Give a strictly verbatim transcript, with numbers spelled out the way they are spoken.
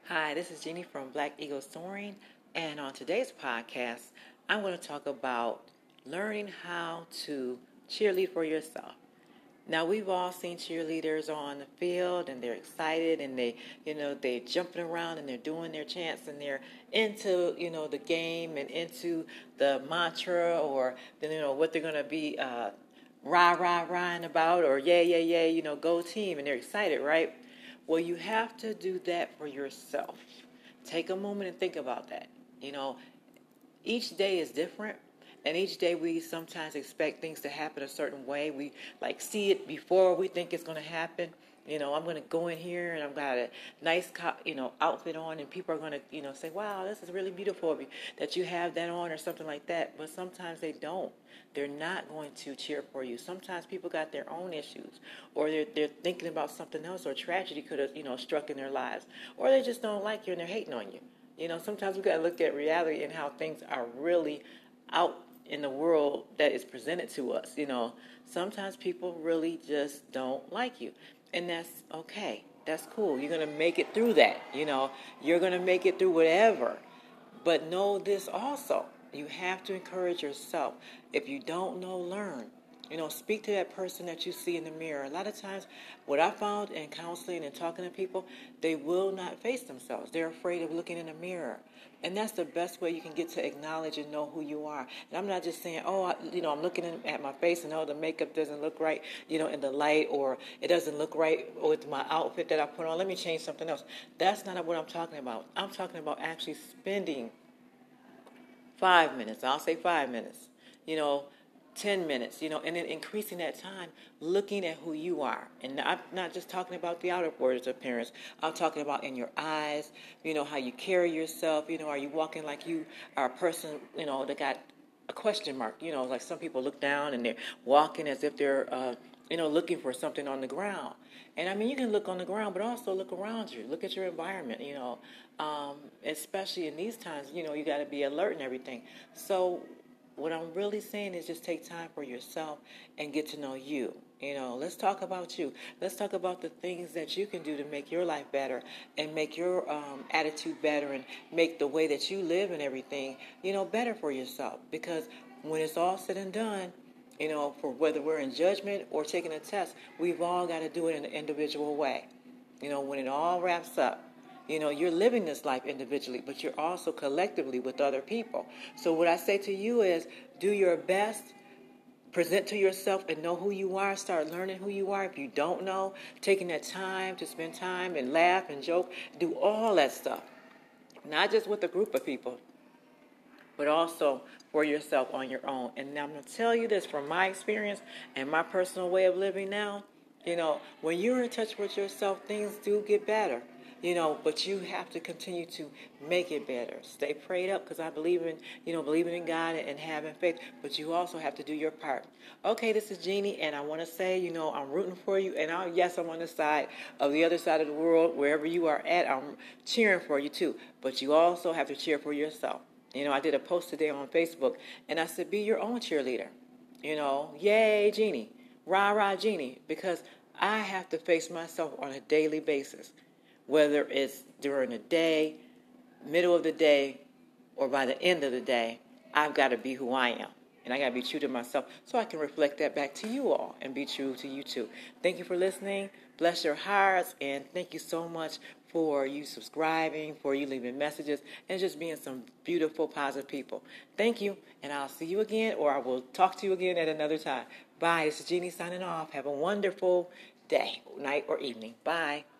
Hi, this is Jeannie from Black Eagle Soaring, and on today's podcast, I'm going to talk about learning how to cheerlead for yourself. Now, we've all seen cheerleaders on the field, and they're excited, and they, you know, they're jumping around, and they're doing their chants, and they're into, you know, the game and into the mantra, or you know what they're going to be uh, rah rah rahing about, or yay yay yay, you know, go team, and they're excited, right? Well, you have to do that for yourself. Take a moment and think about that. You know, each day is different, and each day we sometimes expect things to happen a certain way. We like see it before we think it's going to happen. You know, I'm going to go in here and I've got a nice, you know, outfit on, and people are going to, you know, say, "Wow, this is really beautiful of you that you have that on," or something like that. But sometimes they don't. They're not going to cheer for you. Sometimes people got their own issues, or they're they're thinking about something else, or tragedy could have, you know, struck in their lives, or they just don't like you and they're hating on you. You know, sometimes we got to look at reality and how things are really out in the world that is presented to us. You know, sometimes people really just don't like you. And that's okay. That's cool. You're going to make it through that. You know, you're going to make it through whatever. But know this also. You have to encourage yourself. If you don't know, learn. You know, speak to that person that you see in the mirror. A lot of times, what I found in counseling and talking to people, they will not face themselves. They're afraid of looking in the mirror. And that's the best way you can get to acknowledge and know who you are. And I'm not just saying, oh, I, you know, I'm looking in, at my face and, oh, the makeup doesn't look right, you know, in the light, or it doesn't look right with my outfit that I put on. Let me change something else. That's not what I'm talking about. I'm talking about actually spending five minutes. I'll say five minutes, you know, ten minutes, you know, and then increasing that time looking at who you are. And I'm not just talking about the outer words appearance. I'm talking about in your eyes, you know, how you carry yourself. You know, are you walking like you are a person, you know, that got a question mark? You know, like some people look down and they're walking as if they're, uh, you know, looking for something on the ground. And I mean, you can look on the ground, but also look around you. Look at your environment, you know, um, especially in these times, you know, you got to be alert and everything. So what I'm really saying is just take time for yourself and get to know you. You know, let's talk about you. Let's talk about the things that you can do to make your life better and make your um, attitude better and make the way that you live and everything, you know, better for yourself. Because when it's all said and done, you know, for whether we're in judgment or taking a test, we've all got to do it in an individual way. You know, when it all wraps up, you know, you're living this life individually, but you're also collectively with other people. So what I say to you is do your best, present to yourself and know who you are. Start learning who you are. If you don't know, taking that time to spend time and laugh and joke, do all that stuff. Not just with a group of people, but also for yourself on your own. And I'm going to tell you this from my experience and my personal way of living now. You know, when you're in touch with yourself, things do get better. You know, but you have to continue to make it better. Stay prayed up, because I believe in, you know, believing in God and having faith. But you also have to do your part. Okay, this is Jeannie, and I want to say, you know, I'm rooting for you. And I, yes, I'm on the side of the other side of the world. Wherever you are at, I'm cheering for you too. But you also have to cheer for yourself. You know, I did a post today on Facebook, and I said, be your own cheerleader. You know, yay, Jeannie. Rah, rah, Jeannie. Because I have to face myself on a daily basis. Whether it's during the day, middle of the day, or by the end of the day, I've got to be who I am. And I got to be true to myself so I can reflect that back to you all and be true to you too. Thank you for listening. Bless your hearts. And thank you so much for you subscribing, for you leaving messages, and just being some beautiful, positive people. Thank you. And I'll see you again, or I will talk to you again at another time. Bye. This is Jeannie signing off. Have a wonderful day, night, or evening. Bye.